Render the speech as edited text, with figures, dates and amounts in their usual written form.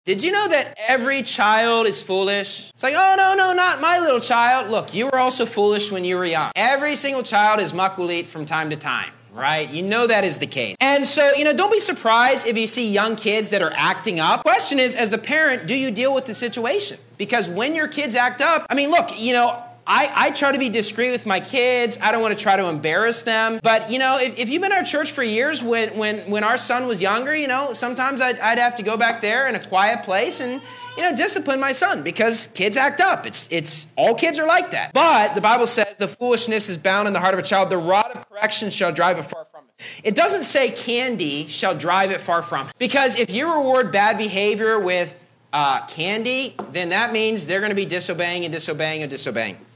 Did you know that every child is foolish? It's like, oh, no, not my little child. Look, you were also foolish when you were young. Every single child is makulit from time to time, right? You know that is the case. And so, don't be surprised if you see young kids that are acting up. Question is, as the parent, do you deal with the situation? Because when your kids act up, look, I try to be discreet with my kids. I don't want to try to embarrass them. But, if you've been in our church for years, when our son was younger, sometimes I'd have to go back there in a quiet place and, discipline my son because kids act up. It's all kids are like that. But the Bible says the foolishness is bound in the heart of a child. The rod of correction shall drive it far from it. It doesn't say candy shall drive it far from. Because if you reward bad behavior with candy, then that means they're going to be disobeying and disobeying and disobeying.